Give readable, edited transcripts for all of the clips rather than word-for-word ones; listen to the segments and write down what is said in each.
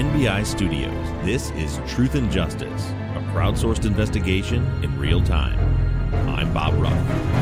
NBI Studios, this is Truth and Justice, a crowdsourced investigation in real time. I'm Bob Ruff.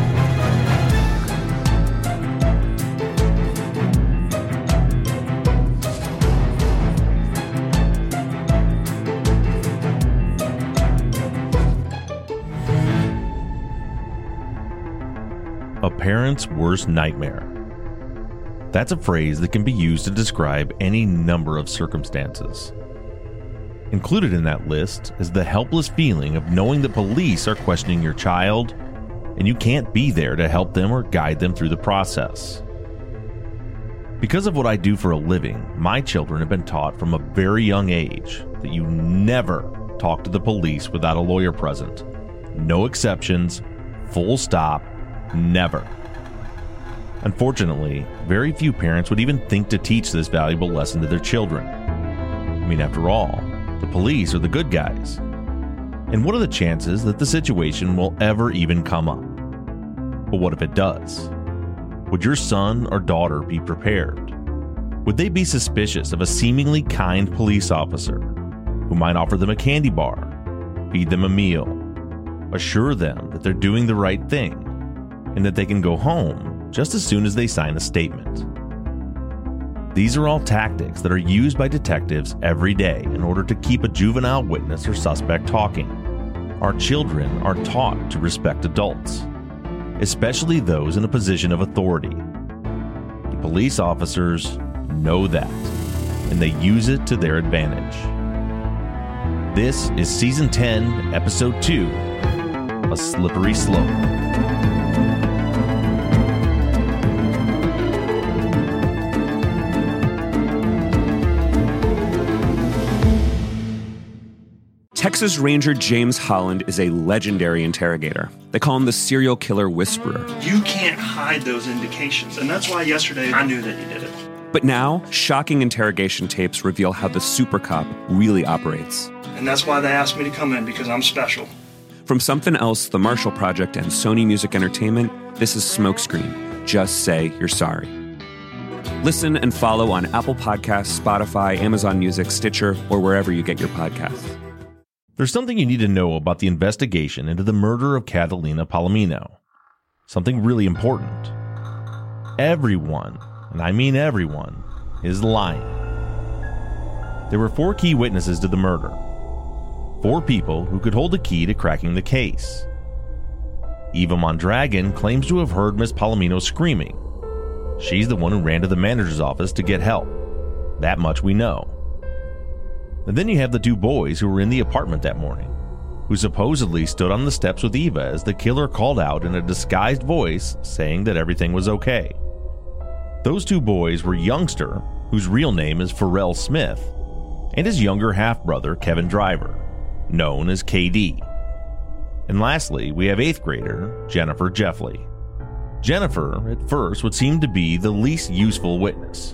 A parent's worst nightmare. That's a phrase that can be used to describe any number of circumstances. Included in that list is the helpless feeling of knowing the police are questioning your child, and you can't be there to help them or guide them through the process. Because of what I do for a living, my children have been taught from a very young age that you never talk to the police without a lawyer present. No exceptions, full stop, never. Unfortunately, very few parents would even think to teach this valuable lesson to their children. I mean, after all, the police are the good guys. And what are the chances that the situation will ever even come up? But what if it does? Would your son or daughter be prepared? Would they be suspicious of a seemingly kind police officer who might offer them a candy bar, feed them a meal, assure them that they're doing the right thing, and that they can go home just as soon as they sign a statement? These are all tactics that are used by detectives every day in order to keep a juvenile witness or suspect talking. Our children are taught to respect adults, especially those in a position of authority. The police officers know that, and they use it to their advantage. This is Season 10, Episode 2, A Slippery Slope. Texas Ranger James Holland is a legendary interrogator. They call him the serial killer whisperer. You can't hide those indications, and that's why yesterday I knew that he did it. But now, shocking interrogation tapes reveal how the super cop really operates. And that's why they asked me to come in, because I'm special. From Something Else, The Marshall Project, and Sony Music Entertainment, this is Smokescreen. Just say you're sorry. Listen and follow on Apple Podcasts, Spotify, Amazon Music, Stitcher, or wherever you get your podcasts. There's something you need to know about the investigation into the murder of Catalina Palomino. Something really important. Everyone, and I mean everyone, is lying. There were 4 key witnesses to the murder. 4 people who could hold the key to cracking the case. Eva Mondragon claims to have heard Miss Palomino screaming. She's the one who ran to the manager's office to get help. That much we know. And then you have the 2 boys who were in the apartment that morning, who supposedly stood on the steps with Eva as the killer called out in a disguised voice saying that everything was okay. Those 2 boys were youngster, whose real name is Pharrell Smith, and his younger half-brother Kevin Driver, known as KD. And lastly, we have 8th grader Jennifer Jeffley. Jennifer, at first, would seem to be the least useful witness.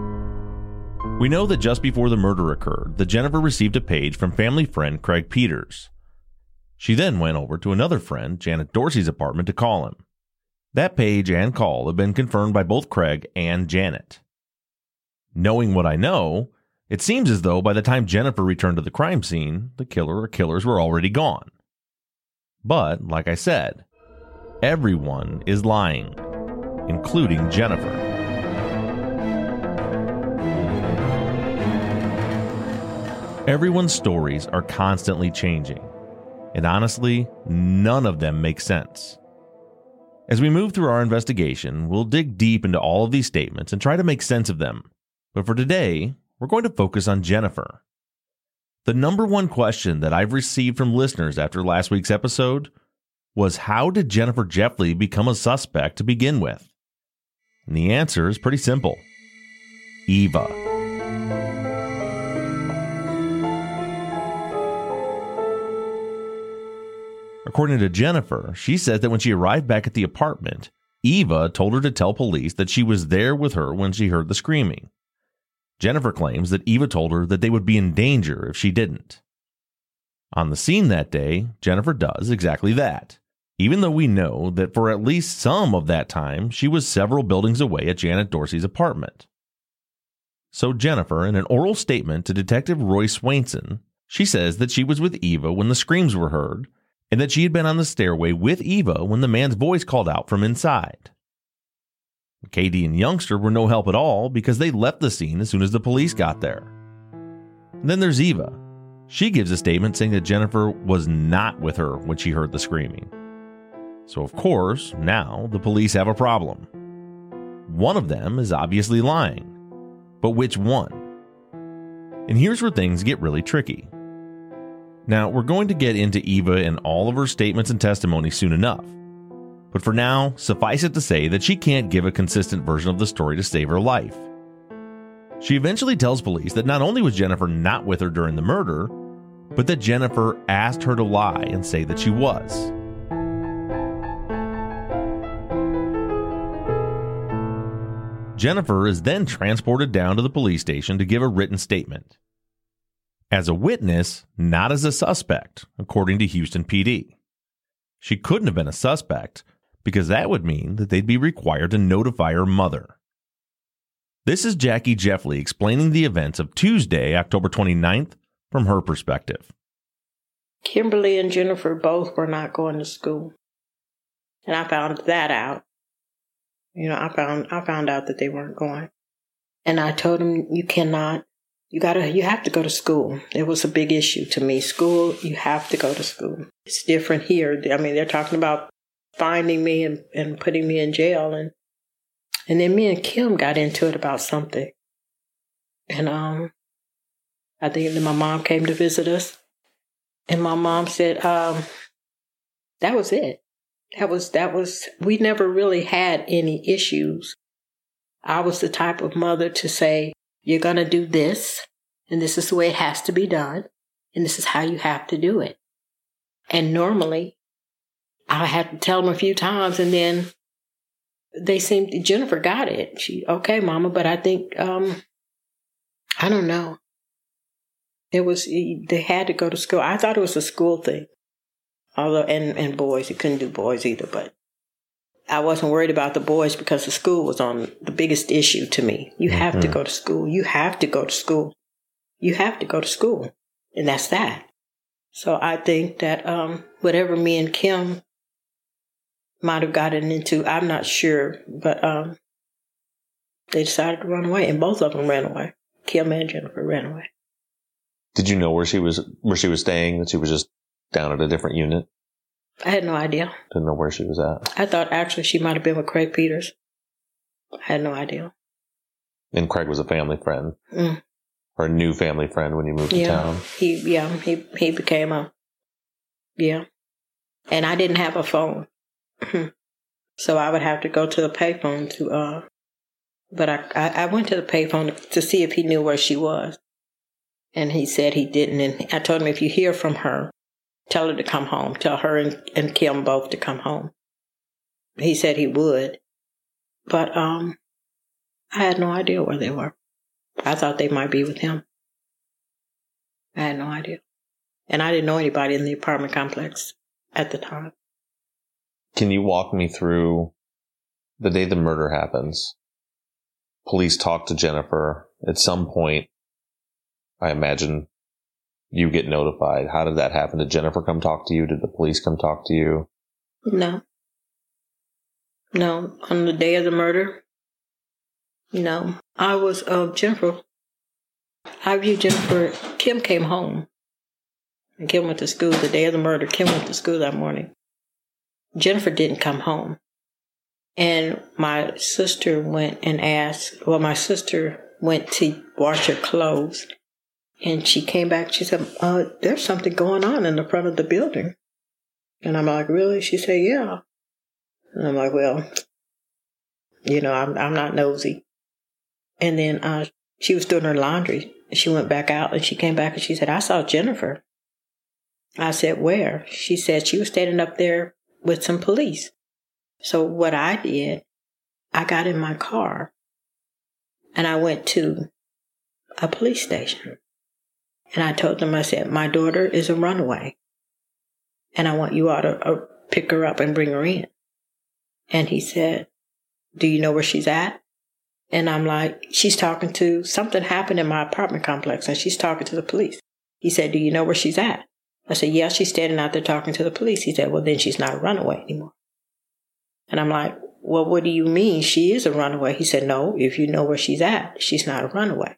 We know that just before the murder occurred, that Jennifer received a page from family friend Craig Peters. She then went over to another friend, Janet Dorsey's apartment, to call him. That page and call have been confirmed by both Craig and Janet. Knowing what I know, it seems as though by the time Jennifer returned to the crime scene, the killer or killers were already gone. But, like I said, everyone is lying, including Jennifer. Everyone's stories are constantly changing, and honestly, none of them make sense. As we move through our investigation, we'll dig deep into all of these statements and try to make sense of them. But for today, we're going to focus on Jennifer. The number one question that I've received from listeners after last week's episode was, how did Jennifer Jeffley become a suspect to begin with? And the answer is pretty simple. Eva. According to Jennifer, she said that when she arrived back at the apartment, Eva told her to tell police that she was there with her when she heard the screaming. Jennifer claims that Eva told her that they would be in danger if she didn't. On the scene that day, Jennifer does exactly that, even though we know that for at least some of that time, she was several buildings away at Janet Dorsey's apartment. So Jennifer, in an oral statement to Detective Roy Swainson, she says that she was with Eva when the screams were heard, and that she had been on the stairway with Eva when the man's voice called out from inside. Katie and Youngster were no help at all because they left the scene as soon as the police got there. And then there's Eva. She gives a statement saying that Jennifer was not with her when she heard the screaming. So of course, now the police have a problem. One of them is obviously lying. But which one? And here's where things get really tricky. Now, we're going to get into Eva and all of her statements and testimony soon enough. But for now, suffice it to say that she can't give a consistent version of the story to save her life. She eventually tells police that not only was Jennifer not with her during the murder, but that Jennifer asked her to lie and say that she was. Jennifer is then transported down to the police station to give a written statement. As a witness, not as a suspect, according to Houston PD. She couldn't have been a suspect because that would mean that they'd be required to notify her mother. This is Jackie Jeffley explaining the events of Tuesday, October 29th, from her perspective. Kimberly and Jennifer both were not going to school. And I found that out. I found out that they weren't going. And I told them, you have to go to school. It was a big issue to me. School, you have to go to school. It's different here. I mean, they're talking about finding me and putting me in jail. And then me and Kim got into it about something. And I think that my mom came to visit us. And my mom said, that was it. That was, we never really had any issues. I was the type of mother to say, you're going to do this, and this is the way it has to be done, and this is how you have to do it. And normally, I had to tell them a few times, and then Jennifer got it. Okay, Mama, but I think, I don't know. They had to go to school. I thought it was a school thing. Although, and boys, you couldn't do boys either, but I wasn't worried about the boys because the school was on the biggest issue to me. You have to go to school. You have to go to school. You have to go to school. And that's that. So I think that whatever me and Kim might have gotten into, I'm not sure, but they decided to run away, and both of them ran away. Kim and Jennifer ran away. Did you know where she was staying, that she was just down at a different unit? I had no idea. Didn't know where she was at. I thought actually she might have been with Craig Peters. I had no idea. And Craig was a family friend. Or a new family friend when you moved to town. He became and I didn't have a phone. So I would have to go to the payphone but I went to the payphone to see if he knew where she was. And he said he didn't. And I told him, if you hear from her, tell her to come home. Tell her and Kim both to come home. He said he would. But I had no idea where they were. I thought they might be with him. I had no idea. And I didn't know anybody in the apartment complex at the time. Can you walk me through the day the murder happens? Police talk to Jennifer. At some point, I imagine you get notified. How did that happen? Did Jennifer come talk to you? Did the police come talk to you? No. On the day of the murder, no. I was, Jennifer. I viewed Jennifer. Kim came home. And Kim went to school the day of the murder. Kim went to school that morning. Jennifer didn't come home. And my sister went to wash her clothes. And she came back, she said, there's something going on in the front of the building. And I'm like, really? She said, yeah. And I'm like, well, I'm not nosy. And then she was doing her laundry. She went back out and she came back and she said, I saw Jennifer. I said, where? She said she was standing up there with some police. So what I did, I got in my car and I went to a police station. And I told them, I said, my daughter is a runaway. And I want you all to pick her up and bring her in. And he said, do you know where she's at? And I'm like, she's talking to, something happened in my apartment complex, and she's talking to the police. He said, do you know where she's at? I said, yeah, she's standing out there talking to the police. He said, well, then she's not a runaway anymore. And I'm like, well, what do you mean she is a runaway? He said, no, if you know where she's at, she's not a runaway.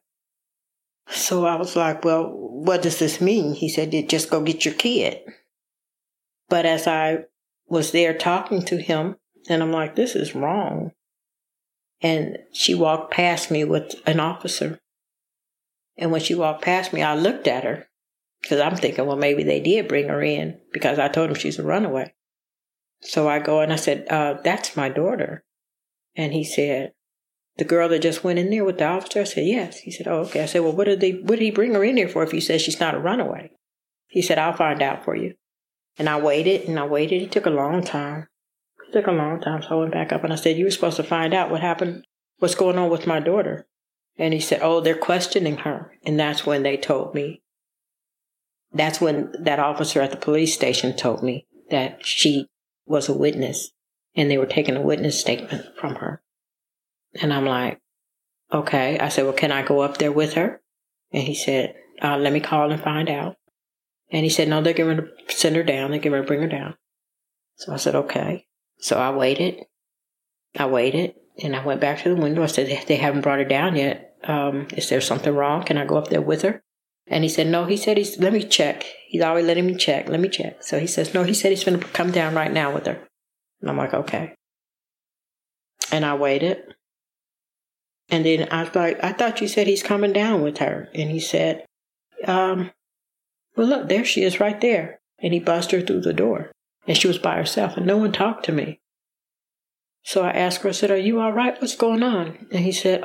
So I was like, well, what does this mean? He said, just go get your kid. But as I was there talking to him, and I'm like, this is wrong. And she walked past me with an officer. And when she walked past me, I looked at her because I'm thinking, well, maybe they did bring her in because I told him she's a runaway. So I go and I said, that's my daughter. And he said, the girl that just went in there with the officer? I said, yes. He said, oh, okay. I said, well, what did he bring her in here for if he says she's not a runaway? He said, I'll find out for you. And I waited and I waited. It took a long time. So I went back up and I said, you were supposed to find out what happened, what's going on with my daughter. And he said, oh, they're questioning her. And that's when they told me. That's when that officer at the police station told me that she was a witness and they were taking a witness statement from her. And I'm like, okay. I said, well, can I go up there with her? And he said, let me call and find out. And he said, no, they're going to send her down. They're going to bring her down. So I said, okay. So I waited, and I went back to the window. I said, they haven't brought her down yet. Is there something wrong? Can I go up there with her? And he said, no. He said, let me check. He's always letting me check. Let me check. So he says, no, he said he's going to come down right now with her. And I'm like, okay. And I waited. And then I was like, I thought you said he's coming down with her. And he said, well, look, there she is right there. And he buzzed her through the door. And she was by herself, and no one talked to me. So I asked her, I said, are you all right? What's going on? And she said,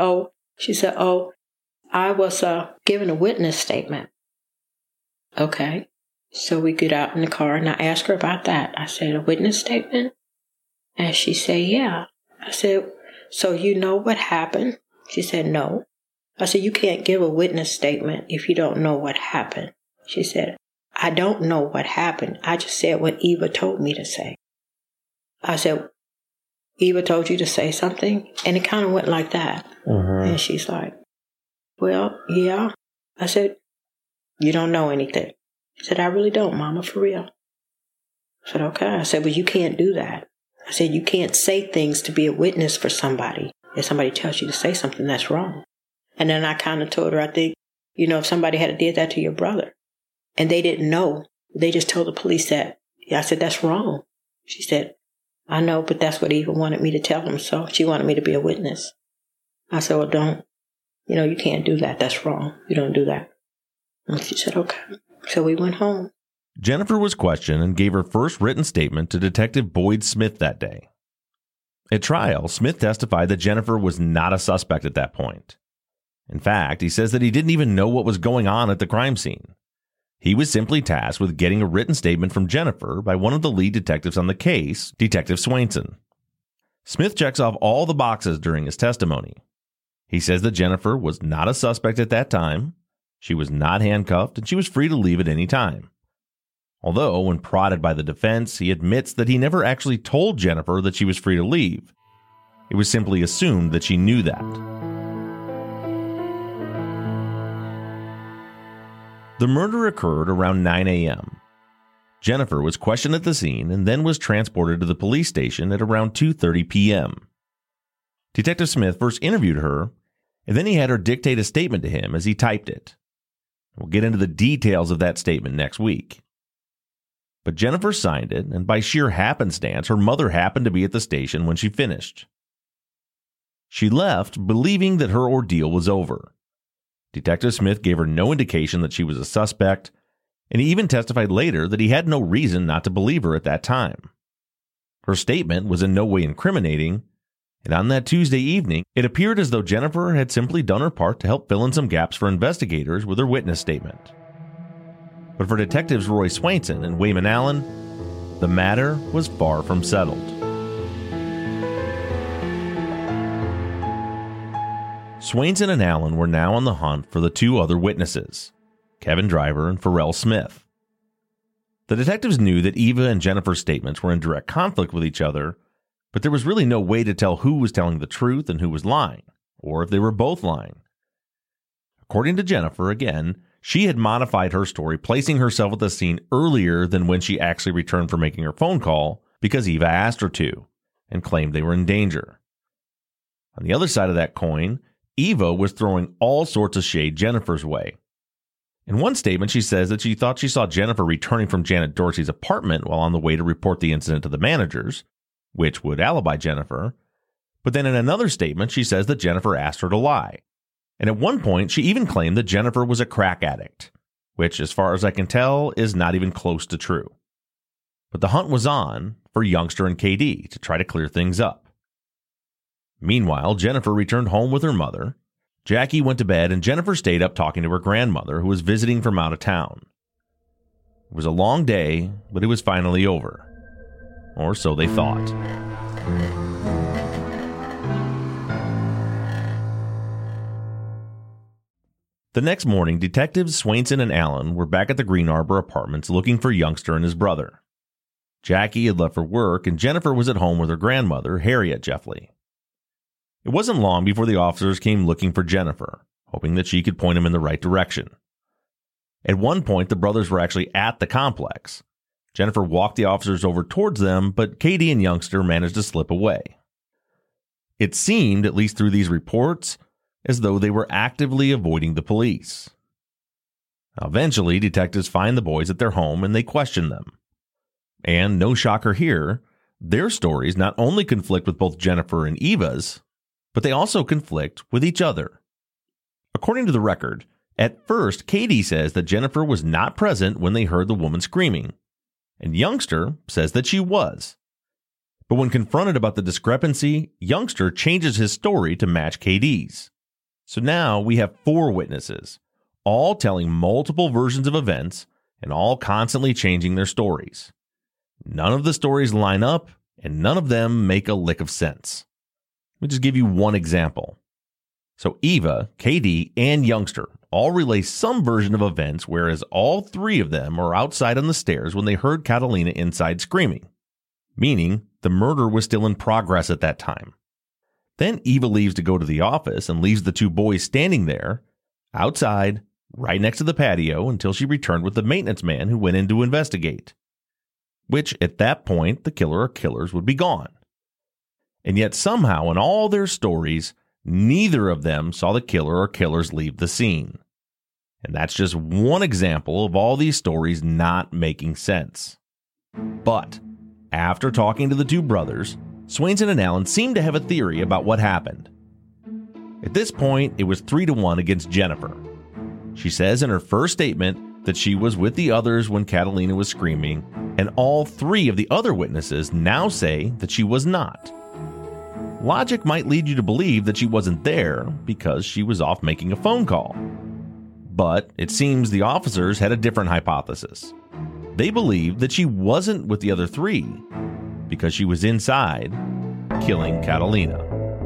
I was given a witness statement. Okay. So we get out in the car, and I asked her about that. I said, a witness statement? And she said, yeah. I said, so you know what happened? She said, no. I said, you can't give a witness statement if you don't know what happened. She said, I don't know what happened. I just said what Eva told me to say. I said, Eva told you to say something? And it kind of went like that. Mm-hmm. And she's like, well, yeah. I said, you don't know anything. She said, I really don't, Mama, for real. I said, okay. I said, well, you can't do that. I said, you can't say things to be a witness for somebody. If somebody tells you to say something, that's wrong. And then I kind of told her, I think, if somebody had did that to your brother, and they didn't know. They just told the police that. I said, that's wrong. She said, I know, but that's what Eva wanted me to tell them. So she wanted me to be a witness. I said, well, don't. You can't do that. That's wrong. You don't do that. And she said, okay. So we went home. Jennifer was questioned and gave her first written statement to Detective Boyd Smith that day. At trial, Smith testified that Jennifer was not a suspect at that point. In fact, he says that he didn't even know what was going on at the crime scene. He was simply tasked with getting a written statement from Jennifer by one of the lead detectives on the case, Detective Swainson. Smith checks off all the boxes during his testimony. He says that Jennifer was not a suspect at that time, she was not handcuffed, and she was free to leave at any time. Although, when prodded by the defense, he admits that he never actually told Jennifer that she was free to leave. It was simply assumed that she knew that. The murder occurred around 9 a.m. Jennifer was questioned at the scene and then was transported to the police station at around 2:30 p.m. Detective Smith first interviewed her, and then he had her dictate a statement to him as he typed it. We'll get into the details of that statement next week. But Jennifer signed it, and by sheer happenstance, her mother happened to be at the station when she finished. She left, believing that her ordeal was over. Detective Smith gave her no indication that she was a suspect, and he even testified later that he had no reason not to believe her at that time. Her statement was in no way incriminating, and on that Tuesday evening, it appeared as though Jennifer had simply done her part to help fill in some gaps for investigators with her witness statement. But for Detectives Roy Swainson and Wayman Allen, the matter was far from settled. Swainson and Allen were now on the hunt for the two other witnesses, Kevin Driver and Pharrell Smith. The detectives knew that Eva and Jennifer's statements were in direct conflict with each other, but there was really no way to tell who was telling the truth and who was lying. or if they were both lying. According to Jennifer, again, she had modified her story, placing herself at the scene earlier than when she actually returned from making her phone call because Eva asked her to, and claimed they were in danger. On the other side of that coin, Eva was throwing all sorts of shade Jennifer's way. In one statement, she says that she thought she saw Jennifer returning from Janet Dorsey's apartment while on the way to report the incident to the managers, which would alibi Jennifer. But then in another statement, she says that Jennifer asked her to lie. And at one point, she even claimed that Jennifer was a crack addict, which, as far as I can tell, is not even close to true. But the hunt was on for Youngster and KD to try to clear things up. Meanwhile, Jennifer returned home with her mother. Jackie went to bed, and Jennifer stayed up talking to her grandmother, who was visiting from out of town. It was a long day, but it was finally over. Or so they thought. The next morning, Detectives Swainson and Allen were back at the Green Arbor Apartments looking for Youngster and his brother. Jackie had left for work, and Jennifer was at home with her grandmother, Harriet Jeffley. It wasn't long before the officers came looking for Jennifer, hoping that she could point them in the right direction. At one point, the brothers were actually at the complex. Jennifer walked the officers over towards them, but KD and Youngster managed to slip away. It seemed, at least through these reports, as though they were actively avoiding the police. Now, eventually, detectives find the boys at their home and they question them. And no shocker here, their stories not only conflict with both Jennifer and Eva's, but they also conflict with each other. According to the record, at first, KD says that Jennifer was not present when they heard the woman screaming, and Youngster says that she was. But when confronted about the discrepancy, Youngster changes his story to match KD's. So now we have 4 witnesses, all telling multiple versions of events and all constantly changing their stories. None of the stories line up, and none of them make a lick of sense. Let me just give you one example. So Eva, KD, and Youngster all relay some version of events, whereas all 3 of them are outside on the stairs when they heard Catalina inside screaming, meaning the murder was still in progress at that time. Then Eva leaves to go to the office and leaves the 2 boys standing there, outside, right next to the patio, until she returned with the maintenance man who went in to investigate. Which, at that point, the killer or killers would be gone. And yet somehow in all their stories, neither of them saw the killer or killers leave the scene. And that's just one example of all these stories not making sense. But after talking to the 2 brothers, Swainson and Allen seemed to have a theory about what happened. At this point, it was 3-1 against Jennifer. She says in her first statement that she was with the others when Catalina was screaming, and all 3 of the other witnesses now say that she was not. Logic might lead you to believe that she wasn't there because she was off making a phone call. But it seems the officers had a different hypothesis. They believed that she wasn't with the other 3 because she was inside killing Catalina.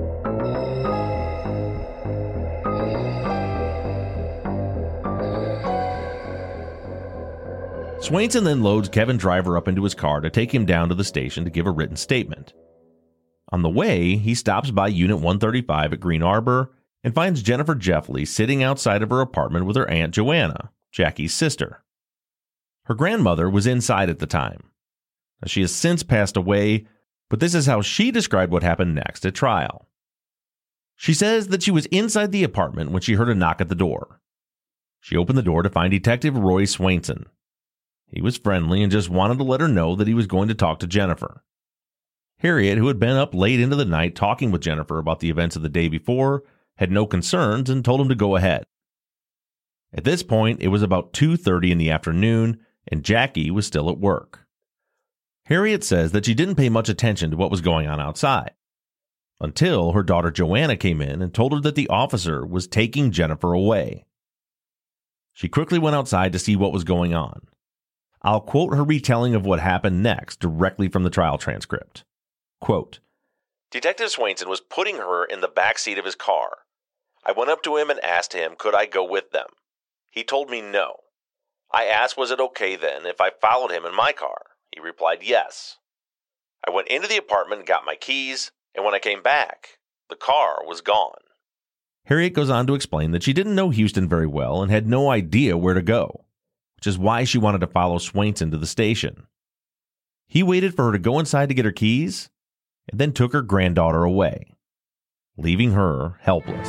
Swainson then loads Kevin Driver up into his car to take him down to the station to give a written statement. On the way, he stops by Unit 135 at Green Arbor and finds Jennifer Jeffley sitting outside of her apartment with her Aunt Joanna, Jackie's sister. Her grandmother was inside at the time. She has since passed away, but this is how she described what happened next at trial. She says that she was inside the apartment when she heard a knock at the door. She opened the door to find Detective Roy Swainson. He was friendly and just wanted to let her know that he was going to talk to Jennifer. Harriet, who had been up late into the night talking with Jennifer about the events of the day before, had no concerns and told him to go ahead. At this point, it was about 2:30 in the afternoon, and Jackie was still at work. Harriet says that she didn't pay much attention to what was going on outside, until her daughter Joanna came in and told her that the officer was taking Jennifer away. She quickly went outside to see what was going on. I'll quote her retelling of what happened next directly from the trial transcript. Quote, Detective Swainson was putting her in the back seat of his car. I went up to him and asked him, could I go with them? He told me no. I asked, was it okay then if I followed him in my car? He replied, yes. I went into the apartment and got my keys, and when I came back, the car was gone. Harriet goes on to explain that she didn't know Houston very well and had no idea where to go, which is why she wanted to follow Swainson to the station. He waited for her to go inside to get her keys and then took her granddaughter away, leaving her helpless.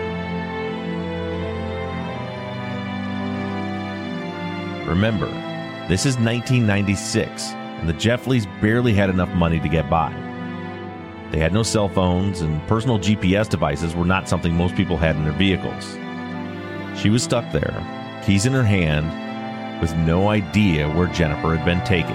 Remember, this is 1996, and the Jeffleys barely had enough money to get by. They had no cell phones, and personal GPS devices were not something most people had in their vehicles. She was stuck there, keys in her hand, with no idea where Jennifer had been taken.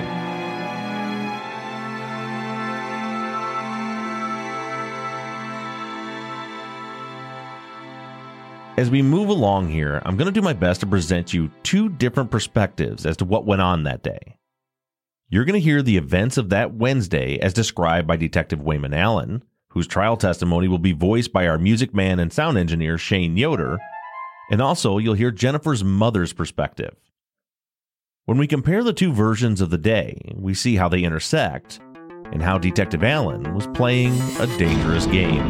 As we move along here, I'm going to do my best to present you two different perspectives as to what went on that day. You're going to hear the events of that Wednesday as described by Detective Wayman Allen, whose trial testimony will be voiced by our music man and sound engineer Shane Yoder, and also you'll hear Jennifer's mother's perspective. When we compare the two versions of the day, we see how they intersect and how Detective Allen was playing a dangerous game.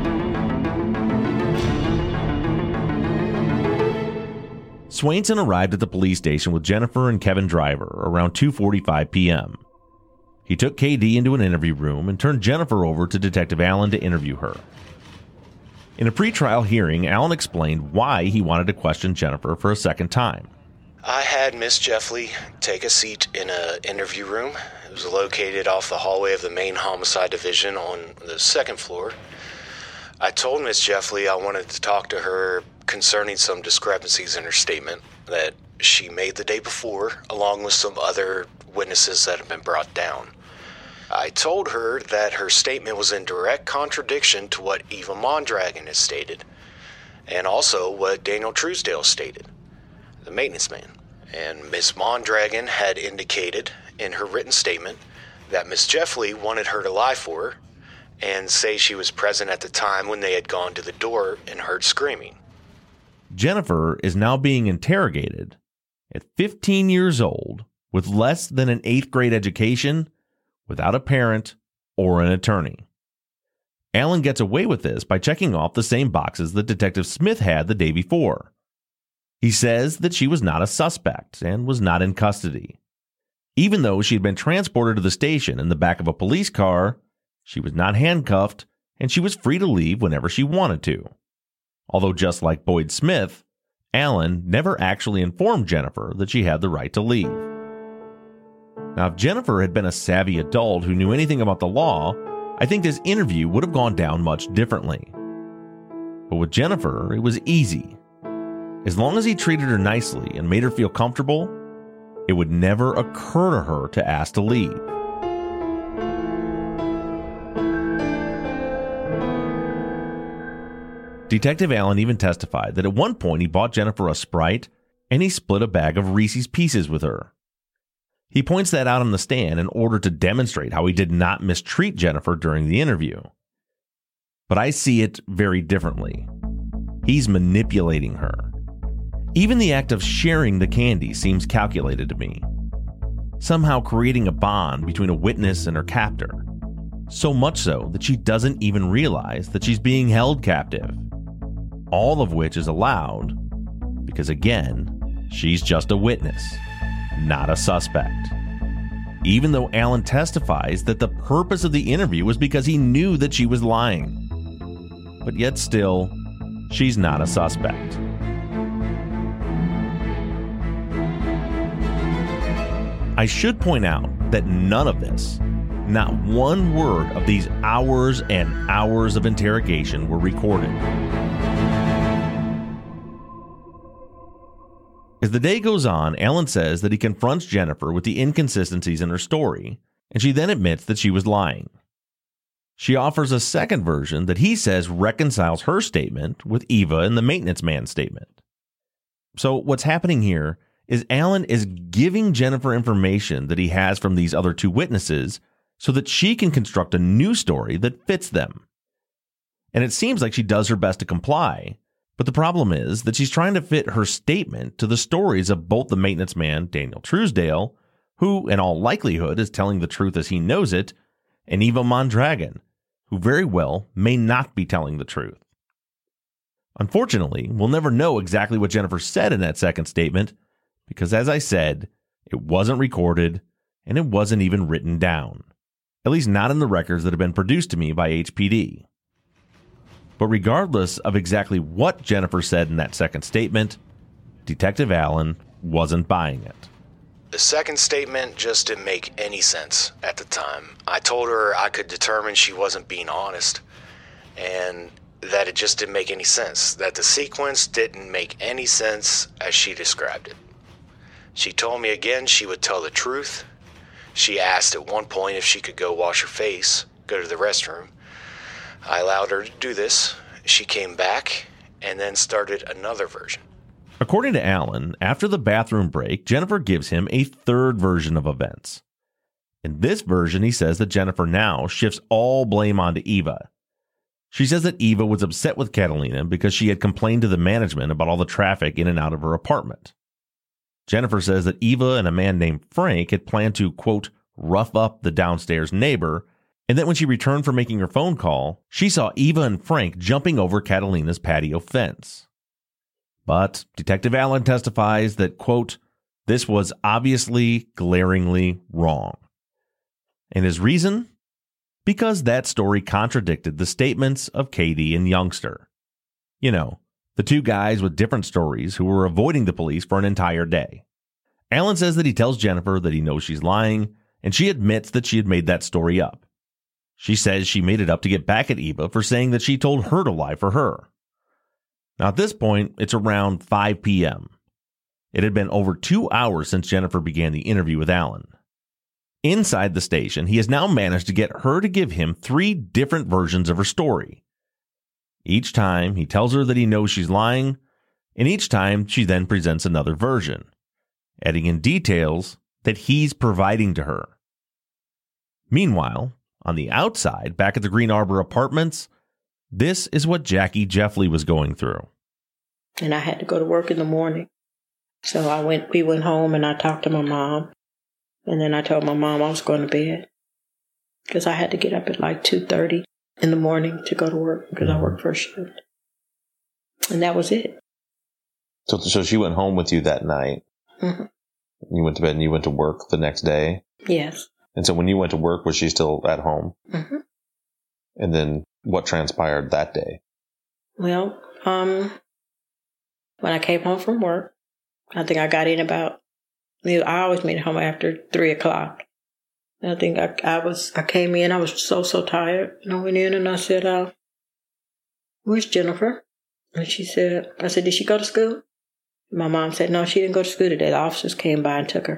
Swainson arrived at the police station with Jennifer and Kevin Driver around 2:45 p.m. He took KD into an interview room and turned Jennifer over to Detective Allen to interview her. In a pretrial hearing, Allen explained why he wanted to question Jennifer for a second time. I had Miss Jeffley take a seat in an interview room. It was located off the hallway of the main homicide division on the second floor. I told Miss Jeffley I wanted to talk to her concerning some discrepancies in her statement that she made the day before, along with some other witnesses that have been brought down. I told her that her statement was in direct contradiction to what Eva Mondragon has stated, and also what Daniel Truesdale stated, the maintenance man. And Miss Mondragon had indicated in her written statement that Miss Jeffley wanted her to lie for her and say she was present at the time when they had gone to the door and heard screaming. Jennifer is now being interrogated at 15 years old with less than an 8th grade education, without a parent or an attorney. Allen gets away with this by checking off the same boxes that Detective Smith had the day before. He says that she was not a suspect and was not in custody. Even though she had been transported to the station in the back of a police car, she was not handcuffed and she was free to leave whenever she wanted to. Although just like Boyd Smith, Allen never actually informed Jennifer that she had the right to leave. Now, if Jennifer had been a savvy adult who knew anything about the law, I think this interview would have gone down much differently. But with Jennifer, it was easy. As long as he treated her nicely and made her feel comfortable, it would never occur to her to ask to leave. Detective Allen even testified that at one point he bought Jennifer a Sprite and he split a bag of Reese's Pieces with her. He points that out on the stand in order to demonstrate how he did not mistreat Jennifer during the interview. But I see it very differently. He's manipulating her. Even the act of sharing the candy seems calculated to me. Somehow creating a bond between a witness and her captor. So much so that she doesn't even realize that she's being held captive. All of which is allowed because, again, she's just a witness, not a suspect. Even though Allen testifies that the purpose of the interview was because he knew that she was lying. But yet still, she's not a suspect. I should point out that none of this, not one word of these hours and hours of interrogation were recorded. As the day goes on, Allen says that he confronts Jennifer with the inconsistencies in her story, and she then admits that she was lying. She offers a second version that he says reconciles her statement with Eva and the maintenance man's statement. So what's happening here is Allen is giving Jennifer information that he has from these other two witnesses so that she can construct a new story that fits them. And it seems like she does her best to comply. But the problem is that she's trying to fit her statement to the stories of both the maintenance man, Daniel Truesdale, who in all likelihood is telling the truth as he knows it, and Eva Mondragon, who very well may not be telling the truth. Unfortunately, we'll never know exactly what Jennifer said in that second statement because, as I said, it wasn't recorded and it wasn't even written down, at least not in the records that have been produced to me by HPD. But regardless of exactly what Jennifer said in that second statement, Detective Allen wasn't buying it. The second statement just didn't make any sense at the time. I told her I could determine she wasn't being honest, and that it just didn't make any sense, that the sequence didn't make any sense as she described it. She told me again she would tell the truth. She asked at one point if she could go wash her face, go to the restroom. I allowed her to do this. She came back and then started another version. According to Allen, after the bathroom break, Jennifer gives him a third version of events. In this version, he says that Jennifer now shifts all blame onto Eva. She says that Eva was upset with Catalina because she had complained to the management about all the traffic in and out of her apartment. Jennifer says that Eva and a man named Frank had planned to, quote, rough up the downstairs neighbor, and that when she returned from making her phone call, she saw Eva and Frank jumping over Catalina's patio fence. But Detective Allen testifies that, quote, this was obviously glaringly wrong. And his reason? Because that story contradicted the statements of Katie and Youngster. You know, the two guys with different stories who were avoiding the police for an entire day. Allen says that he tells Jennifer that he knows she's lying, and she admits that she had made that story up. She says she made it up to get back at Eva for saying that she told her to lie for her. Now at this point, it's around 5 p.m. It had been over 2 hours since Jennifer began the interview with Allen. Inside the station, he has now managed to get her to give him 3 different versions of her story. Each time, he tells her that he knows she's lying, and each time she then presents another version, adding in details that he's providing to her. Meanwhile, on the outside, back at the Green Arbor Apartments, this is what Jackie Jeffley was going through. And I had to go to work in the morning. So we went home and I talked to my mom. And then I told my mom I was going to bed. Because I had to get up at like 2:30 in the morning to go to work because I work first shift. And that was it. So she went home with you that night. Mm-hmm. You went to bed and you went to work the next day? Yes. And so when you went to work, was she still at home? Mm-hmm. And then what transpired that day? Well, when I came home from work, I think I got in about, I always made it home after 3 o'clock. I think I came in, I was so tired. And I went in and I said, where's Jennifer? And I said, did she go to school? My mom said, no, she didn't go to school today. The officers came by and took her.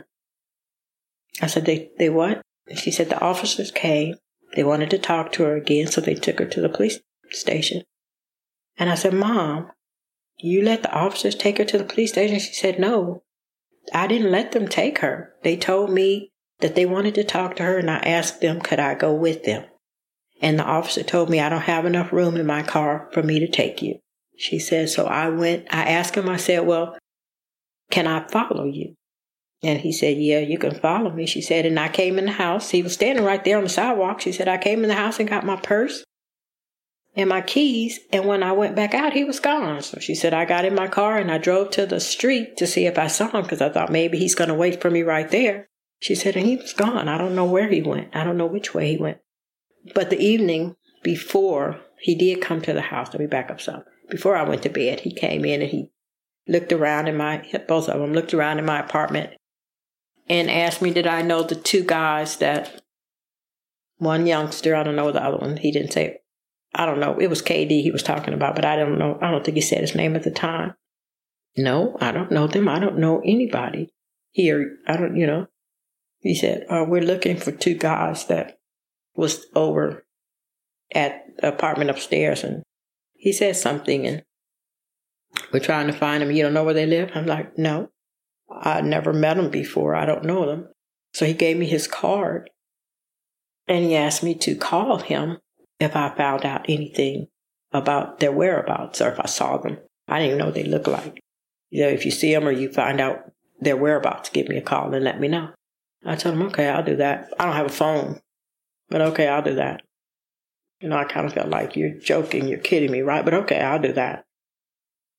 I said, they what? And she said, the officers came. They wanted to talk to her again, so they took her to the police station. And I said, Mom, you let the officers take her to the police station? She said, no, I didn't let them take her. They told me that they wanted to talk to her, and I asked them, could I go with them? And the officer told me, I don't have enough room in my car for me to take you. She said, so I asked him, I said, well, can I follow you? And he said, yeah, you can follow me. She said, and I came in the house. He was standing right there on the sidewalk. She said, I came in the house and got my purse and my keys. And when I went back out, he was gone. So she said, I got in my car and I drove to the street to see if I saw him because I thought maybe he's going to wait for me right there. She said, and he was gone. I don't know where he went. I don't know which way he went. But the evening before, he did come to the house. Let me back up some. Before I went to bed, he came in and he looked around both of them looked around in my apartment and asked me, did I know the 2 guys that, one youngster, I don't know the other one, he didn't say, I don't know, it was KD he was talking about, but I don't know, I don't think he said his name at the time. No, I don't know them, I don't know anybody here, I don't, he said, we're looking for 2 guys that was over at the apartment upstairs, and he said something, and we're trying to find them, you don't know where they live? I'm like, no. I never met them before. I don't know them. So he gave me his card. And he asked me to call him if I found out anything about their whereabouts or if I saw them. I didn't even know what they looked like. If you see them or you find out their whereabouts, give me a call and let me know. I told him, okay, I'll do that. I don't have a phone, but okay, I'll do that. I kind of felt like you're joking, you're kidding me, right? But okay, I'll do that.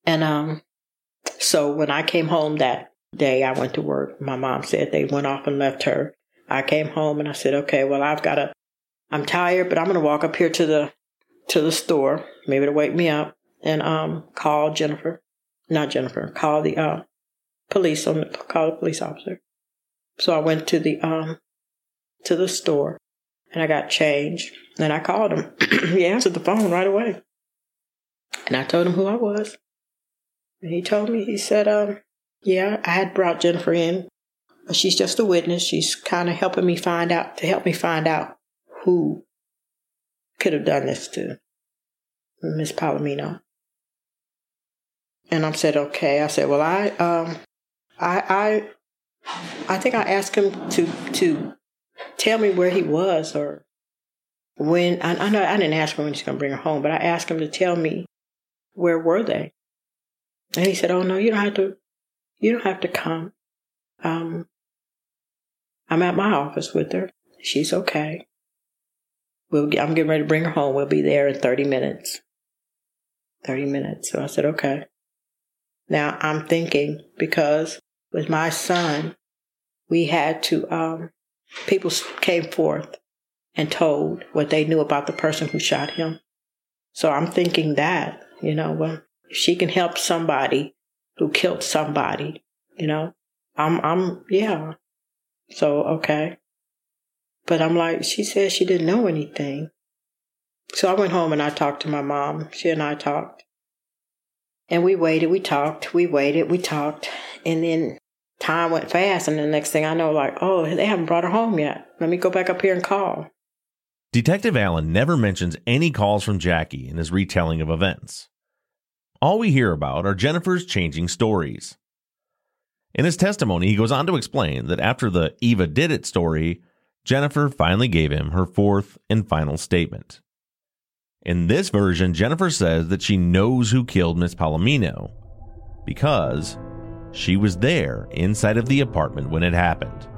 And so when I came home that day, I went to work. My mom said they went off and left her. I came home and I said, okay, well, I'm tired, but I'm going to walk up here to the store, maybe to wake me up, and call call the police officer. So I went to the store and I got changed. And I called him. He answered the phone right away. And I told him who I was. And he told me, he said, yeah, I had brought Jennifer in. But she's just a witness. She's kind of helping me find out who could have done this to Miss Palomino. And I said, okay. I said, well, I think I asked him to tell me where he was or when. I know I didn't ask him when he's going to bring her home, but I asked him to tell me where were they. And he said, oh no, you don't have to come. I'm at my office with her. She's okay. I'm getting ready to bring her home. We'll be there in 30 minutes. 30 minutes. So I said, okay. Now I'm thinking, because with my son, we had to, people came forth and told what they knew about the person who shot him. So I'm thinking that, well, if she can help somebody who killed somebody, yeah. So, okay. But I'm like, she said she didn't know anything. So I went home and I talked to my mom. She and I talked. And we waited, we talked. And then time went fast. And the next thing I know, like, oh, they haven't brought her home yet. Let me go back up here and call. Detective Allen never mentions any calls from Jackie in his retelling of events. All we hear about are Jennifer's changing stories. In his testimony, he goes on to explain that after the Eva did it story, Jennifer finally gave him her fourth and final statement. In this version, Jennifer says that she knows who killed Miss Palomino because she was there inside of the apartment when it happened.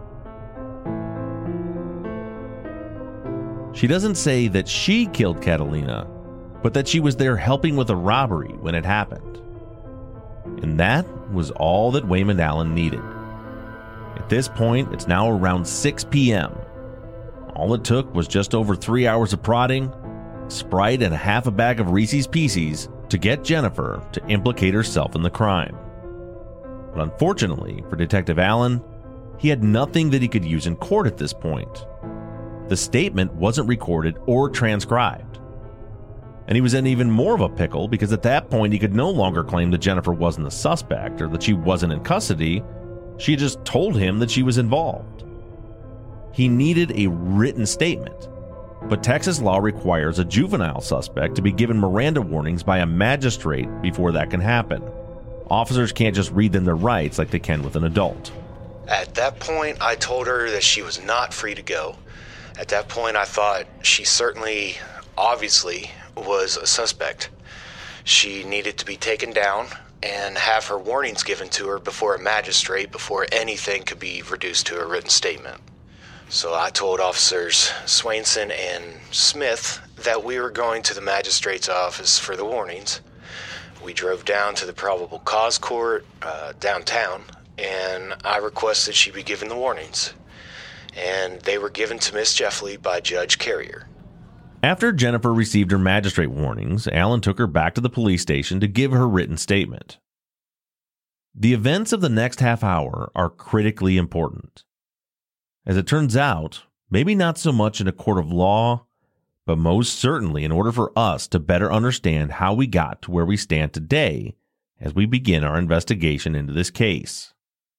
She doesn't say that she killed Catalina, but that she was there helping with a robbery when it happened. And that was all that Waymond Allen needed. At this point, it's now around 6 p.m. All it took was just over 3 hours of prodding, Sprite, and half a bag of Reese's Pieces to get Jennifer to implicate herself in the crime. But unfortunately for Detective Allen, he had nothing that he could use in court at this point. The statement wasn't recorded or transcribed. And he was in even more of a pickle because at that point he could no longer claim that Jennifer wasn't the suspect or that she wasn't in custody. She just told him that she was involved. He needed a written statement, but Texas law requires a juvenile suspect to be given Miranda warnings by a magistrate before that can happen. Officers can't just read them their rights like they can with an adult. At that point, I told her that she was not free to go. At that point, I thought she certainly, obviously, was a suspect. She needed to be taken down and have her warnings given to her before a magistrate before anything could be reduced to a written statement. So I told Officers Swainson and Smith that we were going to the magistrate's office for the warnings. We drove down to the probable cause court downtown, and I requested she be given the warnings. And they were given to Miss Jeffley by Judge Carrier. After Jennifer received her magistrate warnings, Allen took her back to the police station to give her written statement. The events of the next half hour are critically important. As it turns out, maybe not so much in a court of law, but most certainly in order for us to better understand how we got to where we stand today as we begin our investigation into this case.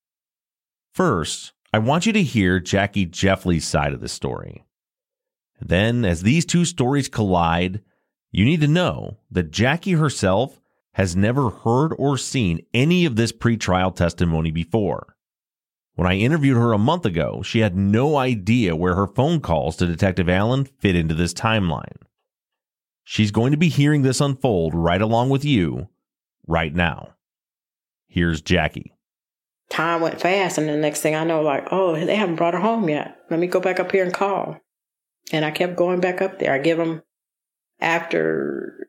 First, I want you to hear Jackie Jeffley's side of the story. Then, as these two stories collide, you need to know that Jackie herself has never heard or seen any of this pretrial testimony before. When I interviewed her a month ago, she had no idea where her phone calls to Detective Allen fit into this timeline. She's going to be hearing this unfold right along with you right now. Here's Jackie. Time went fast, and the next thing I know, like, oh, they haven't brought her home yet. Let me go back up here and call. And I kept going back up there. I give them, after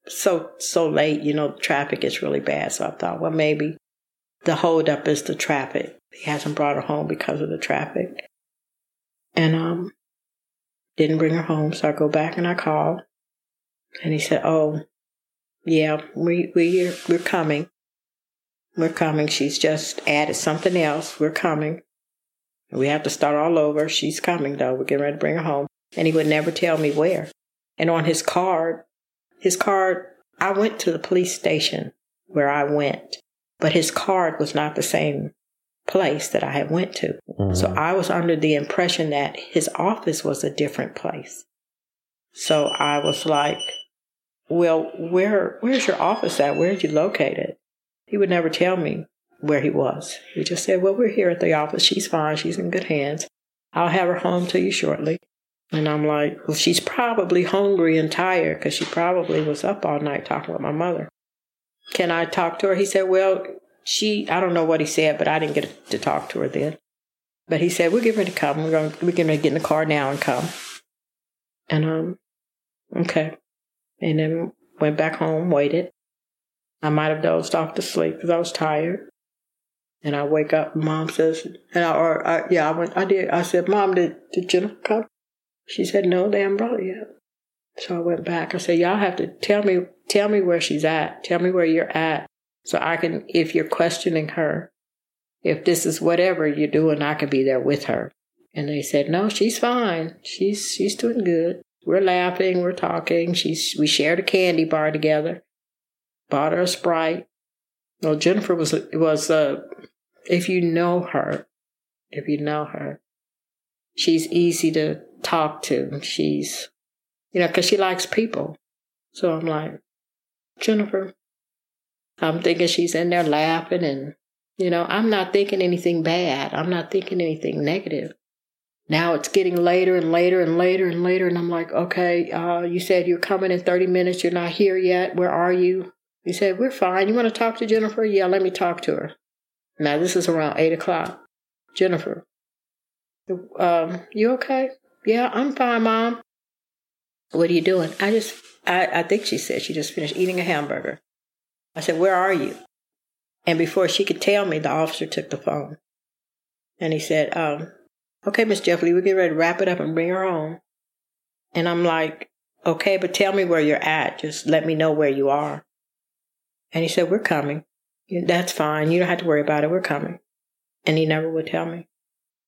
so late, traffic is really bad. So I thought, well, maybe the holdup is the traffic. He hasn't brought her home because of the traffic. And didn't bring her home. So I go back and I call. And he said, oh, yeah, we're coming. We're coming. She's just added something else. We're coming. We have to start all over. She's coming, though. We're getting ready to bring her home. And he would never tell me where. And on his card, I went to the police station where I went, but his card was not the same place that I had went to. Mm-hmm. So I was under the impression that his office was a different place. So I was like, well, where's your office at? Where are you located? He would never tell me where he was. He just said, well, we're here at the office. She's fine. She's in good hands. I'll have her home to you shortly. And I'm like, well, she's probably hungry and tired because she probably was up all night talking with my mother. Can I talk to her? He said, well, I don't know what he said, but I didn't get to talk to her then. But he said, we're getting ready to come. We're getting ready to get in the car now and come. And, okay. And then went back home, waited. I might have dozed off to sleep because I was tired. And I wake up, Mom says, I did. I said, Mom, did Jennifer come? She said, no, they haven't brought her yet. So I went back. I said, y'all have to tell me where she's at. Tell me where you're at. So I can, if you're questioning her, if this is whatever you're doing, I can be there with her. And they said, no, she's fine. She's doing good. We're laughing. We're talking. We shared a candy bar together. Bought her a Sprite. Well, Jennifer was if you know her, she's easy to talk to. She's, because she likes people. So I'm like, Jennifer, I'm thinking she's in there laughing and, I'm not thinking anything bad. I'm not thinking anything negative. Now it's getting later and later and later and later. And I'm like, okay, you said you're coming in 30 minutes. You're not here yet. Where are you? He said, we're fine. You want to talk to Jennifer? Yeah, let me talk to her. Now this is around 8 o'clock. Jennifer, you okay? Yeah, I'm fine, Mom. What are you doing? I think she said she just finished eating a hamburger. I said, where are you? And before she could tell me, the officer took the phone. And he said, okay, Miss Jeffley, we're getting ready to wrap it up and bring her home. And I'm like, okay, but tell me where you're at. Just let me know where you are. And he said, we're coming. That's fine. You don't have to worry about it. We're coming. And he never would tell me.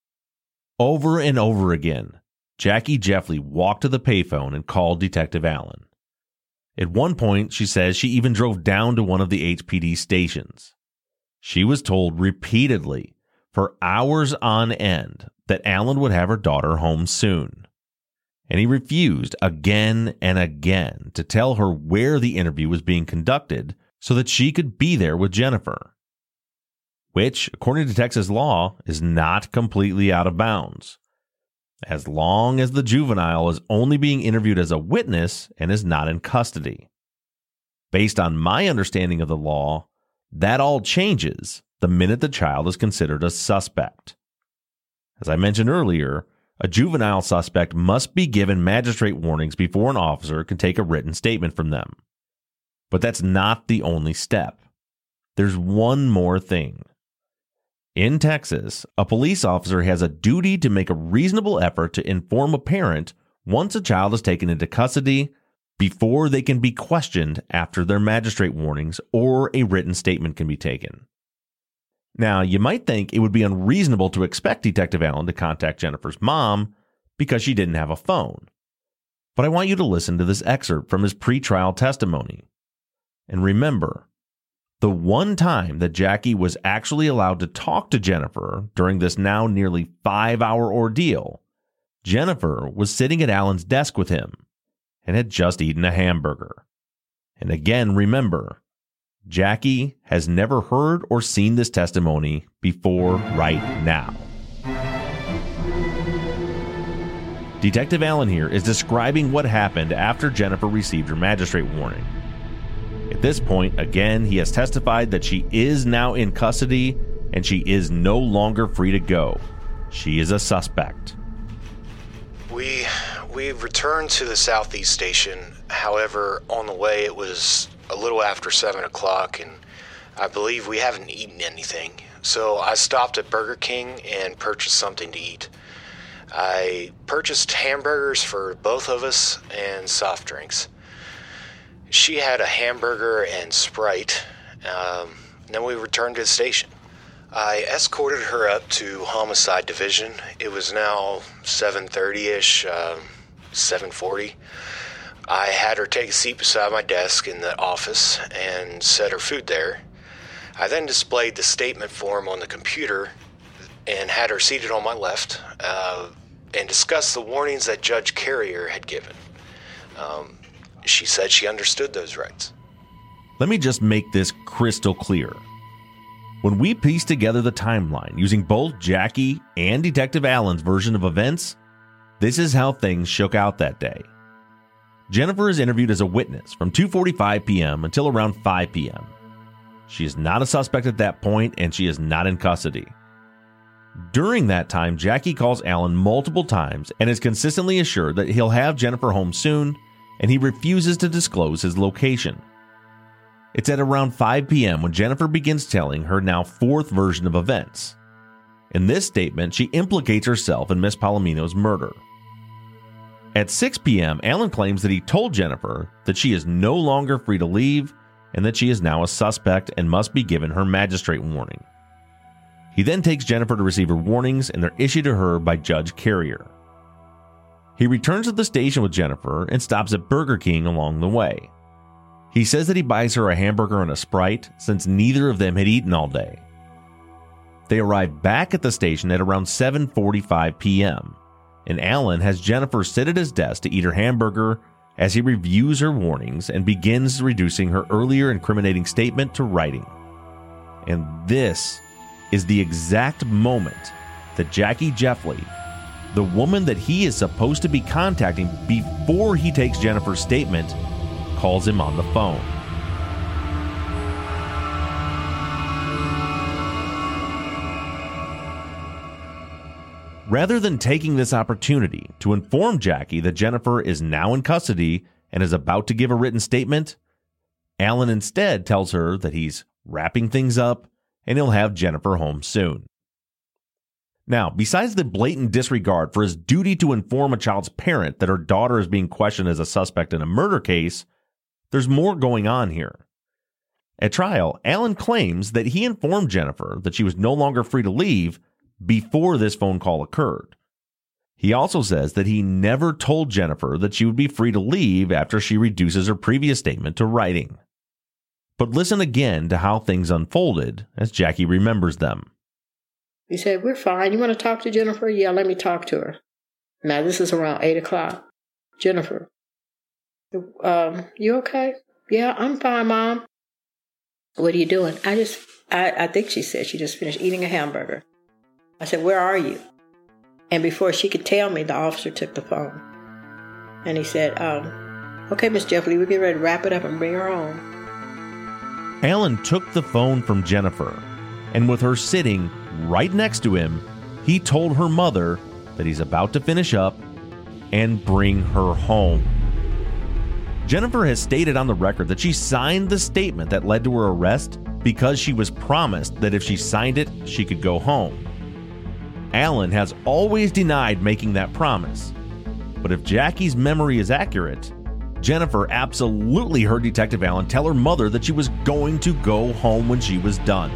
Over and over again, Jackie Jeffley walked to the payphone and called Detective Allen. At one point, she says she even drove down to one of the HPD stations. She was told repeatedly, for hours on end, that Allen would have her daughter home soon. And he refused again and again to tell her where the interview was being conducted so that she could be there with Jennifer, which, according to Texas law, is not completely out of bounds, as long as the juvenile is only being interviewed as a witness and is not in custody. Based on my understanding of the law, that all changes the minute the child is considered a suspect. As I mentioned earlier, a juvenile suspect must be given magistrate warnings before an officer can take a written statement from them. But that's not the only step. There's one more thing. In Texas, a police officer has a duty to make a reasonable effort to inform a parent once a child is taken into custody before they can be questioned after their magistrate warnings or a written statement can be taken. Now, you might think it would be unreasonable to expect Detective Allen to contact Jennifer's mom because she didn't have a phone. But I want you to listen to this excerpt from his pretrial testimony. And remember, the one time that Jackie was actually allowed to talk to Jennifer during this now nearly 5-hour ordeal, Jennifer was sitting at Allen's desk with him and had just eaten a hamburger. And again, remember, Jackie has never heard or seen this testimony before right now. Detective Allen here is describing what happened after Jennifer received her magistrate warning. At this point, again, he has testified that she is now in custody and she is no longer free to go. She is a suspect. We We returned to the Southeast Station. However, on the way it was a little after 7 o'clock, and I believe we haven't eaten anything. So I stopped at Burger King and purchased something to eat. I purchased hamburgers for both of us and soft drinks. She had a hamburger and Sprite. Then we returned to the station. I escorted her up to Homicide Division. It was now 7:30-ish, 7:40. I had her take a seat beside my desk in the office and set her food there. I then displayed the statement form on the computer and had her seated on my left and discussed the warnings that Judge Carrier had given. She said she understood those rights. Let me just make this crystal clear. When we piece together the timeline using both Jackie and Detective Allen's version of events, this is how things shook out that day. Jennifer is interviewed as a witness from 2:45 p.m. until around 5 p.m. She is not a suspect at that point, and she is not in custody. During that time, Jackie calls Allen multiple times and is consistently assured that he'll have Jennifer home soon, and he refuses to disclose his location. It's at around 5 p.m. when Jennifer begins telling her now fourth version of events. In this statement, she implicates herself in Miss Palomino's murder. At 6 p.m., Allen claims that he told Jennifer that she is no longer free to leave and that she is now a suspect and must be given her magistrate warning. He then takes Jennifer to receive her warnings, and they're issued to her by Judge Carrier. He returns to the station with Jennifer and stops at Burger King along the way. He says that he buys her a hamburger and a Sprite since neither of them had eaten all day. They arrive back at the station at around 7:45 p.m., and Allen has Jennifer sit at his desk to eat her hamburger as he reviews her warnings and begins reducing her earlier incriminating statement to writing. And this is the exact moment that Jackie Jeffley, the woman that he is supposed to be contacting before he takes Jennifer's statement, calls him on the phone. Rather than taking this opportunity to inform Jackie that Jennifer is now in custody and is about to give a written statement, Allen instead tells her that he's wrapping things up and he'll have Jennifer home soon. Now, besides the blatant disregard for his duty to inform a child's parent that her daughter is being questioned as a suspect in a murder case, there's more going on here. At trial, Allen claims that he informed Jennifer that she was no longer free to leave before this phone call occurred. He also says that he never told Jennifer that she would be free to leave after she reduces her previous statement to writing. But listen again to how things unfolded as Jackie remembers them. He said, "We're fine. You want to talk to Jennifer? Yeah, let me talk to her." Now, this is around 8 o'clock. "Jennifer, you okay?" "Yeah, I'm fine, Mom." "What are you doing?" I think she said she just finished eating a hamburger. I said, "Where are you?" And before she could tell me, the officer took the phone. And he said, "Okay, Miss Jeffley, we're getting ready to wrap it up and bring her home." Allen took the phone from Jennifer, and with her sitting right next to him, he told her mother that he's about to finish up and bring her home. Jennifer has stated on the record that she signed the statement that led to her arrest because she was promised that if she signed it, she could go home. Allen has always denied making that promise. But if Jackie's memory is accurate, Jennifer absolutely heard Detective Allen tell her mother that she was going to go home when she was done.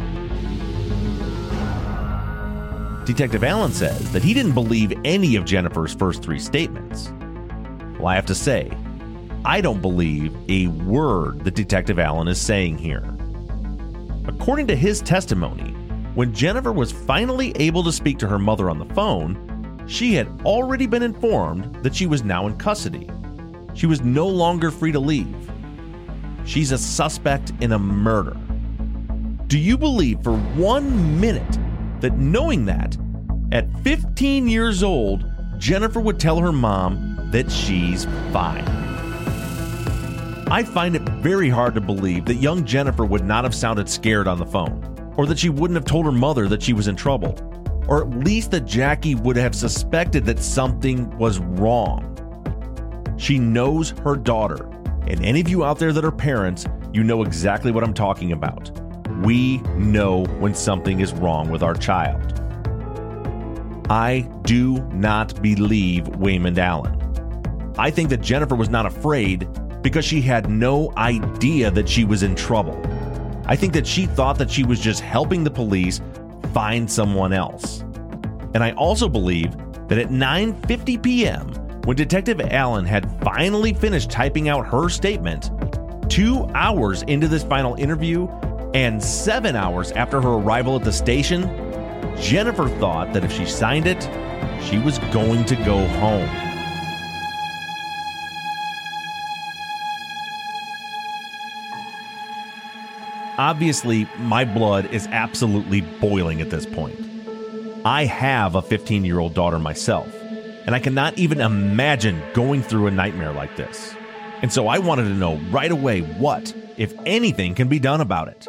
Detective Allen says that he didn't believe any of Jennifer's first three statements. Well, I have to say, I don't believe a word that Detective Allen is saying here. According to his testimony, when Jennifer was finally able to speak to her mother on the phone, she had already been informed that she was now in custody. She was no longer free to leave. She's a suspect in a murder. Do you believe for 1 minute that knowing that, at 15 years old, Jennifer would tell her mom that she's fine? I find it very hard to believe that young Jennifer would not have sounded scared on the phone, or that she wouldn't have told her mother that she was in trouble, or at least that Jackie would have suspected that something was wrong. She knows her daughter. And any of you out there that are parents, you know exactly what I'm talking about. We know when something is wrong with our child. I do not believe Waymond Allen. I think that Jennifer was not afraid because she had no idea that she was in trouble. I think that she thought that she was just helping the police find someone else. And I also believe that at 9:50 p.m., when Detective Allen had finally finished typing out her statement, 2 hours into this final interview and 7 hours after her arrival at the station, Jennifer thought that if she signed it, she was going to go home. Obviously, my blood is absolutely boiling at this point. I have a 15-year-old daughter myself, and I cannot even imagine going through a nightmare like this. And so I wanted to know right away what, if anything, can be done about it.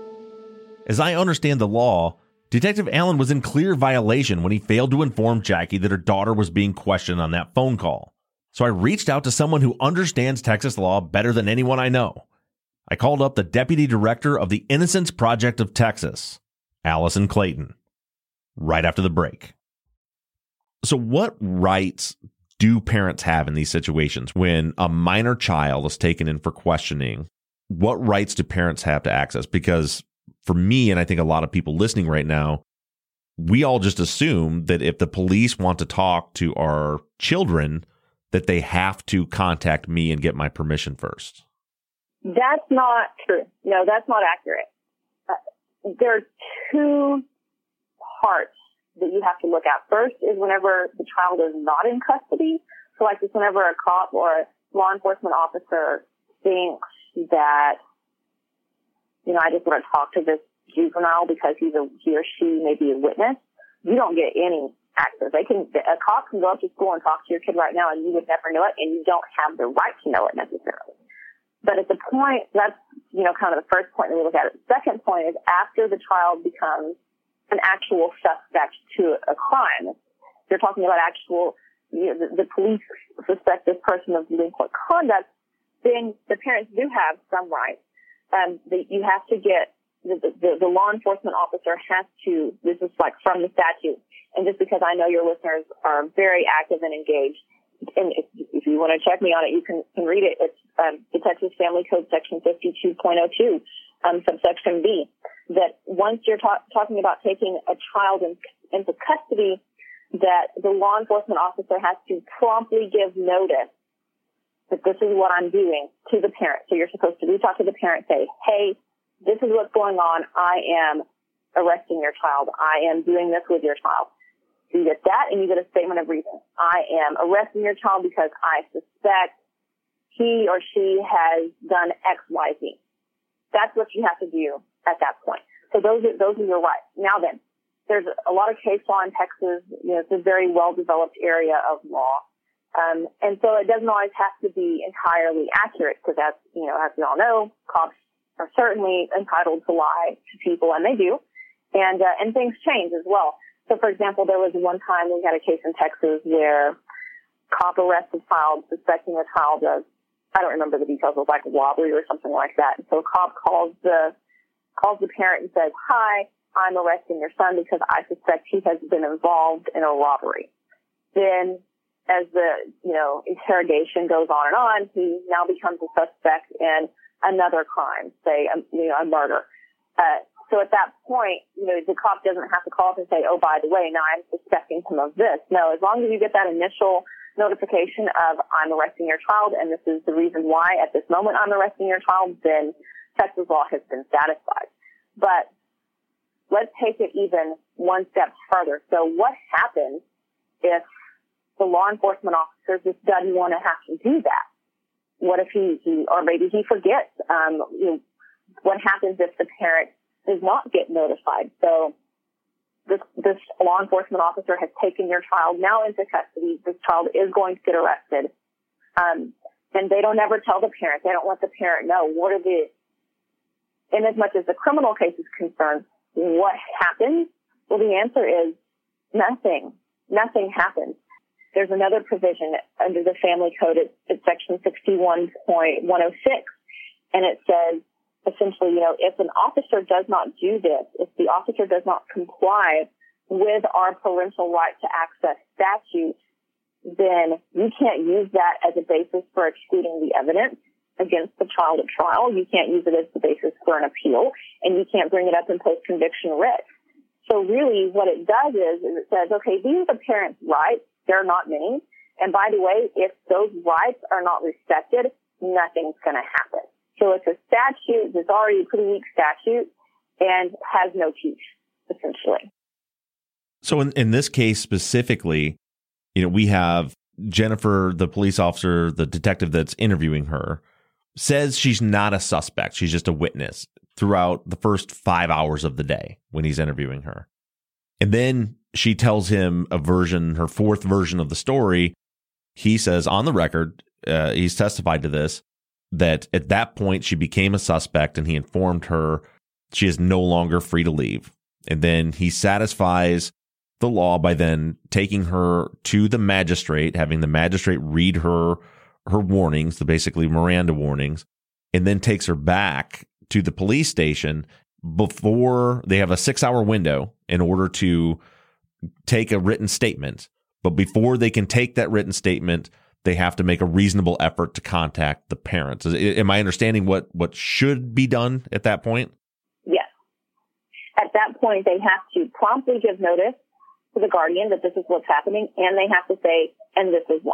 As I understand the law, Detective Allen was in clear violation when he failed to inform Jackie that her daughter was being questioned on that phone call. So I reached out to someone who understands Texas law better than anyone I know. I called up the Deputy Director of the Innocence Project of Texas, Allison Clayton, right after the break. So what rights do parents have in these situations when a minor child is taken in for questioning? What rights do parents have to access? Because for me, and I think a lot of people listening right now, we all just assume that if the police want to talk to our children, that they have to contact me and get my permission first. That's not true. No, that's not accurate. There are two parts that you have to look at. First is whenever the child is not in custody. So like this, whenever a cop or a law enforcement officer thinks that, I just want to talk to this juvenile because he or she may be a witness, you don't get any access. A cop can go up to school and talk to your kid right now and you would never know it, and you don't have the right to know it necessarily. But at the point, that's, kind of the first point that we look at it. The second point is after the child becomes an actual suspect to a crime. You're talking about actual, the police suspect this person of delinquent conduct, then the parents do have some rights. You have to get, the law enforcement officer has to, this is like from the statute, and just because I know your listeners are very active and engaged, and if you want to check me on it, you can read it. It's the Texas Family Code Section 52.02, subsection B, that once you're talking about taking a child into custody, that the law enforcement officer has to promptly give notice that this is what I'm doing to the parent. So you're supposed to reach out to the parent, say, hey, this is what's going on. I am arresting your child. I am doing this with your child. So you get that, and you get a statement of reason. I am arresting your child because I suspect he or she has done X, Y, Z. That's what you have to do at that point. So those are your rights. Now then, there's a lot of case law in Texas. It's a very well-developed area of law. And so it doesn't always have to be entirely accurate because as we all know, cops are certainly entitled to lie to people, and they do. And things change as well. So, for example, there was one time we had a case in Texas where cop arrested a child suspecting the child of, I don't remember the details, it was like robbery or something like that. And so a cop calls the parent and says, hi, I'm arresting your son because I suspect he has been involved in a robbery. Then as the, interrogation goes on, he now becomes a suspect in another crime, say, a murder. So at that point, the cop doesn't have to call up and say, oh, by the way, now I'm suspecting him of this. No, as long as you get that initial notification of I'm arresting your child and this is the reason why at this moment I'm arresting your child, then Texas law has been satisfied. But let's take it even one step further. So what happens if the law enforcement officer just doesn't want to have to do that? What if he or maybe he forgets? What happens if the parent does not get notified? So this law enforcement officer has taken your child now into custody. This child is going to get arrested. And they don't ever tell the parent. They don't let the parent know. In as much as the criminal case is concerned, what happens? Well, the answer is nothing. Nothing happens. there's another provision under the Family Code. It's section 61.106, and it says, essentially, if an officer does not do this, if the officer does not comply with our parental right to access statute, then you can't use that as a basis for excluding the evidence against the child at trial. You can't use it as the basis for an appeal, and you can't bring it up in post-conviction writ. So really what it does is it says, okay, these are the parents' rights. There are not many. And by the way, if those rights are not respected, nothing's going to happen. So it's a statute that's already a pretty weak statute and has no teeth, essentially. So in this case specifically, we have Jennifer, the police officer, the detective that's interviewing her, says she's not a suspect. She's just a witness throughout the first 5 hours of the day when he's interviewing her. And then she tells him her fourth version of the story. He says on the record, he's testified to this, that at that point she became a suspect and he informed her she is no longer free to leave. And then he satisfies the law by then taking her to the magistrate, having the magistrate read her warnings, the basically Miranda warnings, and then takes her back to the police station before they have a 6-hour window in order to take a written statement. But before they can take that written statement, they have to make a reasonable effort to contact the parents. Am I understanding what should be done at that point? Yes. At that point, they have to promptly give notice to the guardian that this is what's happening, and they have to say, and this is why.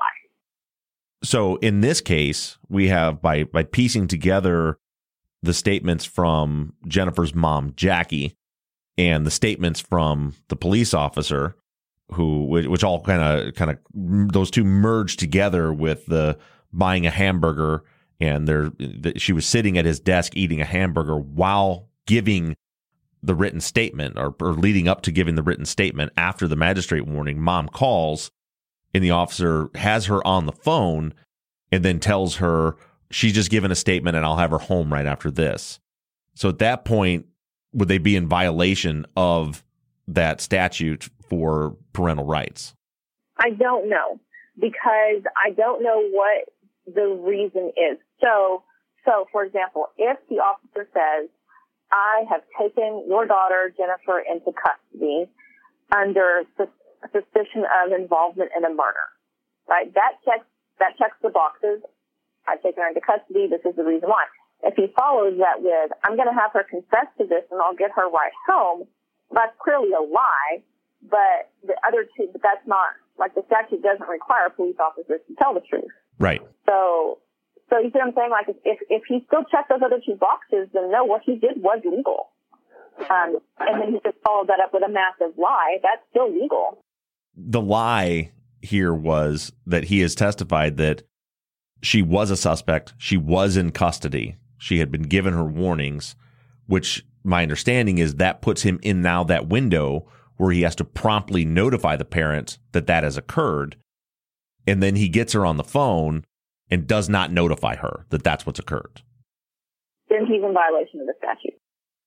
So in this case, we have, by piecing together the statements from Jennifer's mom, Jackie, and the statements from the police officer, which all kind of those two merged together with the buying a hamburger, and she was sitting at his desk eating a hamburger while giving the written statement, or leading up to giving the written statement. After the magistrate warning, mom calls, and the officer has her on the phone and then tells her she's just given a statement and I'll have her home right after this. So at that point, would they be in violation of that statute for parental rights? I don't know, because I don't know what the reason is. So for example, if the officer says, I have taken your daughter, Jennifer, into custody under suspicion of involvement in a murder, right? That checks the boxes. I've taken her into custody. This is the reason why. If he follows that with, I'm going to have her confess to this and I'll get her right home, that's clearly a lie. But the other two, but that's not, like, the statute doesn't require police officers to tell the truth. Right. So you see what I'm saying? Like, if he still checked those other two boxes, then no, what he did was legal. And then he just followed that up with a massive lie. That's still legal. The lie here was that he has testified that she was a suspect. She was in custody. She had been given her warnings, which my understanding is that puts him in now that window where he has to promptly notify the parents that has occurred. And then he gets her on the phone and does not notify her that that's what's occurred. Then he's in violation of the statute.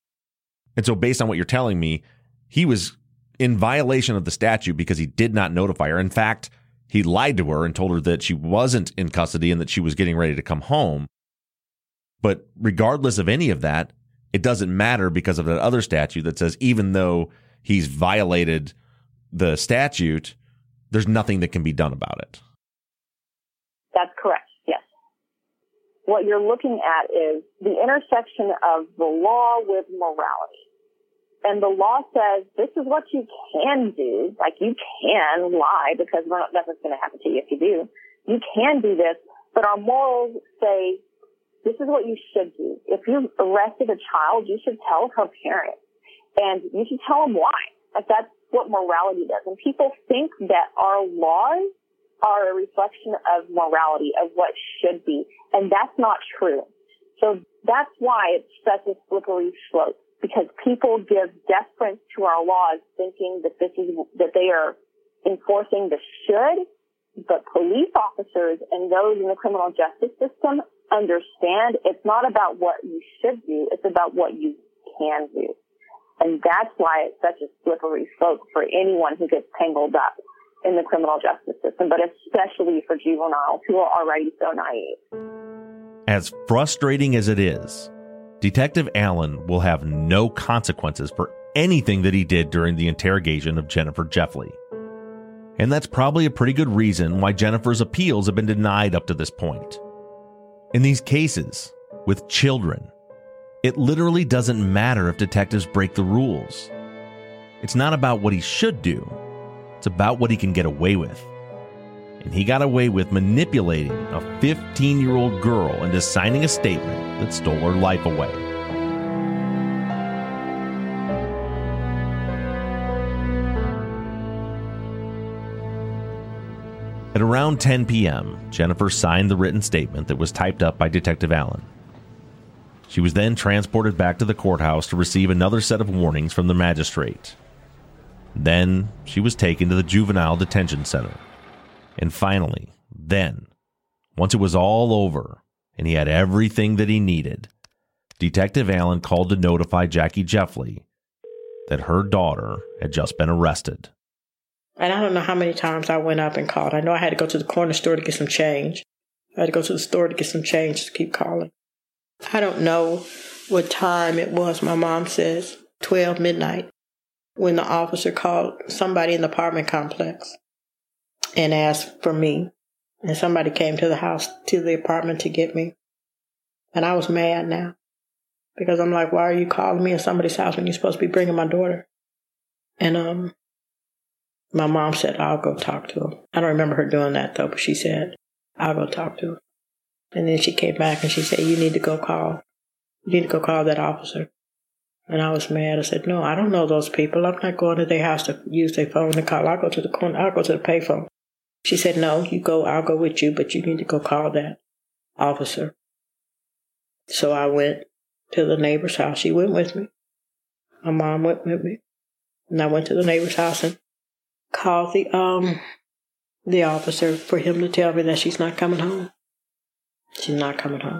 And so based on what you're telling me, he was in violation of the statute because he did not notify her. In fact, he lied to her and told her that she wasn't in custody and that she was getting ready to come home. But regardless of any of that, it doesn't matter because of that other statute that says even though he's violated the statute, there's nothing that can be done about it. That's correct, yes. What you're looking at is the intersection of the law with morality. And the law says this is what you can do. Like, you can lie because nothing's going to happen to you if you do. You can do this, but our morals say this is what you should do. If you arrested a child, you should tell her parents. And you should tell them why. Like, that's what morality does. And people think that our laws are a reflection of morality, of what should be. And that's not true. So that's why it's such a slippery slope, because people give deference to our laws thinking that that they are enforcing the should, but police officers and those in the criminal justice system understand it's not about what you should do, it's about what you can do. And that's why it's such a slippery slope for anyone who gets tangled up in the criminal justice system, but especially for juveniles who are already so naive. As frustrating as it is, Detective Allen will have no consequences for anything that he did during the interrogation of Jennifer Jeffley. And that's probably a pretty good reason why Jennifer's appeals have been denied up to this point. In these cases, with children, it literally doesn't matter if detectives break the rules. It's not about what he should do. It's about what he can get away with. And he got away with manipulating a 15-year-old girl into signing a statement that stole her life away. At around 10 p.m., Jennifer signed the written statement that was typed up by Detective Allen. She was then transported back to the courthouse to receive another set of warnings from the magistrate. Then she was taken to the Juvenile Detention Center. And finally, once it was all over and he had everything that he needed, Detective Allen called to notify Jackie Jeffley that her daughter had just been arrested. And I don't know how many times I went up and called. I know I had to go to the corner store to get some change. I had to go to the store to get some change to keep calling. I don't know what time it was. My mom says 12 midnight when the officer called somebody in the apartment complex and asked for me. And somebody came to the house, to the apartment to get me. And I was mad now because I'm like, why are you calling me in somebody's house when you're supposed to be bringing my daughter? And my mom said, I'll go talk to him. I don't remember her doing that, though, but she said, I'll go talk to him. And then she came back and she said, you need to go call that officer. And I was mad. I said, no, I don't know those people. I'm not going to their house to use their phone to call. I'll go to the corner. I'll go to the payphone. She said, no, you go. I'll go with you, but you need to go call that officer. So I went to the neighbor's house. She went with me. My mom went with me. And I went to the neighbor's house and called the officer for him to tell me that she's not coming home. She's not coming home.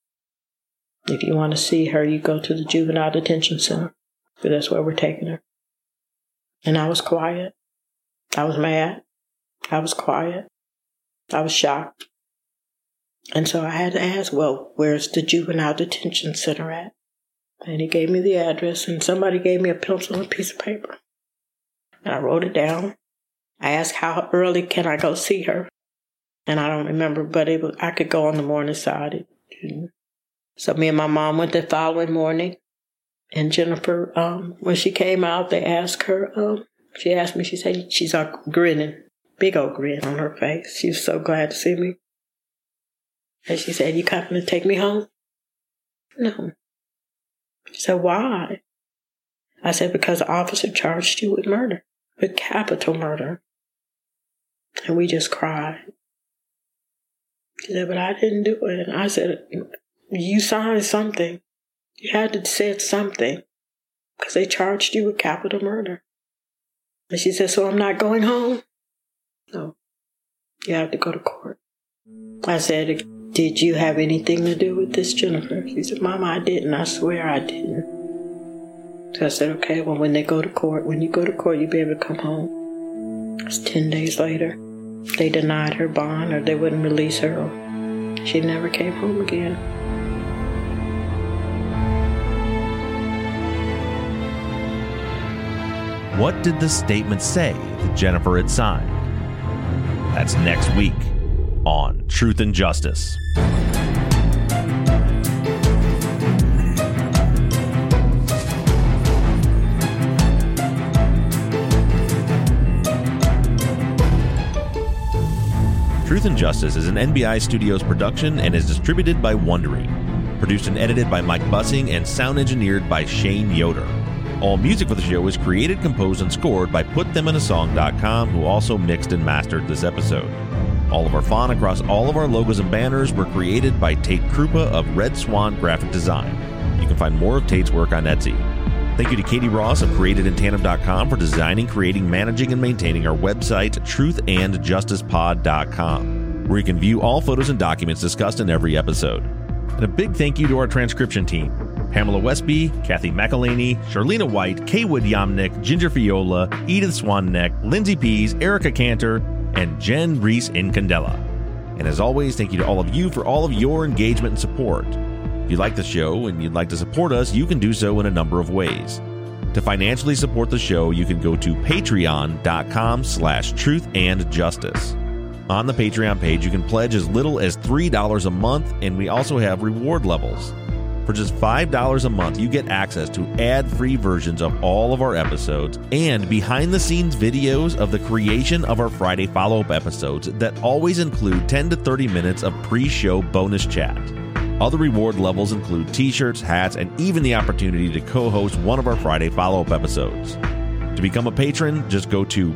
If you want to see her, you go to the Juvenile Detention Center, because that's where we're taking her. And I was quiet. I was mad. I was quiet. I was shocked. And so I had to ask, well, where's the Juvenile Detention Center at? And he gave me the address, and somebody gave me a pencil and a piece of paper. And I wrote it down. I asked how early can I go see her. And I don't remember, but I could go on the morning side. So me and my mom went the following morning. And Jennifer, when she came out, they asked her, she asked me, she said, she's grinning, big old grin on her face. She was so glad to see me. And she said, you coming to take me home? No. She said, why? I said, because the officer charged you with murder, with capital murder. And we just cried. She said, but I didn't do it. And I said, you signed something. You had to say something because they charged you with capital murder. And she said, so I'm not going home? No. You have to go to court. I said, did you have anything to do with this, Jennifer? She said, Mama, I didn't. I swear I didn't. So I said, okay, well, when you go to court, you'll be able to come home. It was 10 days later. They denied her bond, or they wouldn't release her. Or she never came home again. What did the statement say that Jennifer had signed? That's next week on Truth and Justice. Truth and Justice is an NBI Studios production and is distributed by Wondery. Produced and edited by Mike Bussing and sound engineered by Shane Yoder. All music for the show is created, composed, and scored by PutThemInASong.com, who also mixed and mastered this episode. All of our font across all of our logos and banners were created by Tate Krupa of Red Swan Graphic Design. You can find more of Tate's work on Etsy. Thank you to Katie Ross of CreatedInTandem.com for designing, creating, managing, and maintaining our website, TruthAndJusticePod.com, where you can view all photos and documents discussed in every episode. And a big thank you to our transcription team, Pamela Westby, Kathy McElhaney, Charlena White, Kaywood Yomnick, Ginger Fiola, Edith Swanneck, Lindsay Pease, Erica Cantor, and Jen Reese Incandela. And as always, thank you to all of you for all of your engagement and support. If you like the show and you'd like to support us, you can do so in a number of ways. To financially support the show, you can go to patreon.com/truthandjustice. On the Patreon page, you can pledge as little as $3 a month, and we also have reward levels. For just $5 a month, you get access to ad-free versions of all of our episodes and behind-the-scenes videos of the creation of our Friday follow-up episodes that always include 10 to 30 minutes of pre-show bonus chat. Other reward levels include t-shirts, hats, and even the opportunity to co-host one of our Friday follow-up episodes. To become a patron, just go to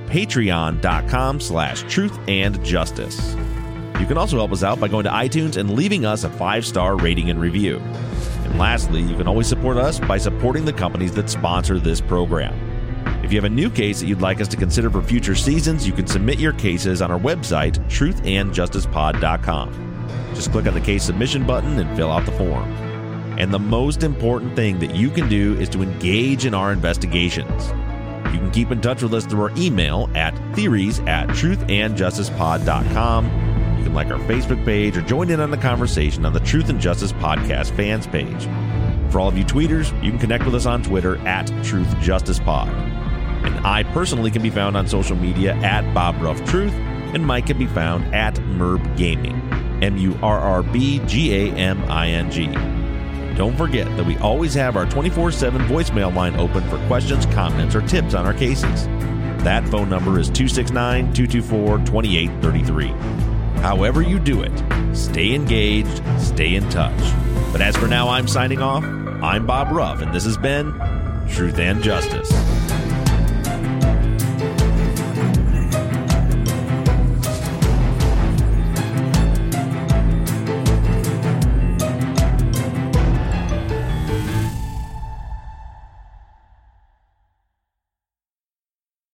patreon.com/truthandjustice. You can also help us out by going to iTunes and leaving us a 5-star rating and review. And lastly, you can always support us by supporting the companies that sponsor this program. If you have a new case that you'd like us to consider for future seasons, you can submit your cases on our website, truthandjusticepod.com. Just click on the case submission button and fill out the form. And the most important thing that you can do is to engage in our investigations. You can keep in touch with us through our email at theories@truthandjusticepod.com. You can like our Facebook page or join in on the conversation on the Truth and Justice Podcast fans page. For all of you tweeters, you can connect with us on Twitter at TruthJusticePod. And I personally can be found on social media at BobRuffTruth, and Mike can be found at MurbGaming, MURRBGAMING. Don't forget that we always have our 24/7 voicemail line open for questions, comments, or tips on our cases. That phone number is 269-224-2833. However you do it, stay engaged, stay in touch. But as for now, I'm signing off. I'm Bob Ruff, and this has been Truth and Justice.